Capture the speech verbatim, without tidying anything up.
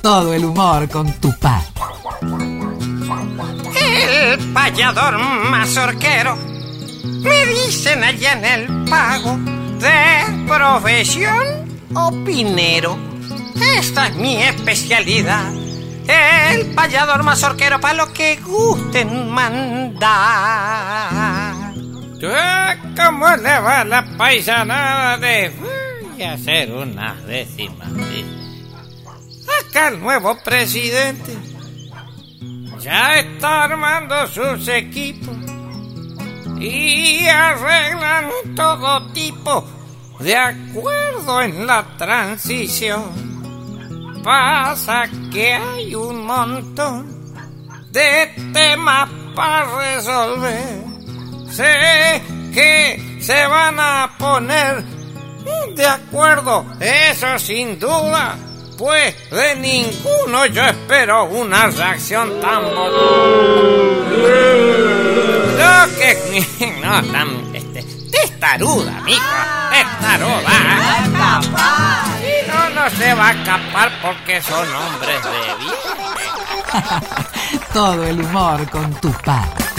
Todo el humor con Tupac. El payador mazorquero, me dicen allá en el pago, de profesión opinero. Esta es mi especialidad. El payador mazorquero, para lo que gusten mandar. ¿Cómo le va la paisanada de... Voy a hacer unas décimas? Acá el nuevo presidente ya está armando sus equipos y arreglan todo tipo de acuerdo en la transición. Pasa que hay un montón de temas para resolver. Sé que se van a poner de acuerdo, eso sin duda, pues de ninguno yo espero una reacción tan bonita. No, que no tan este, testaruda, mijo, testaruda. Y no, no se va a escapar porque son hombres de bien. Todo el humor con Tupac.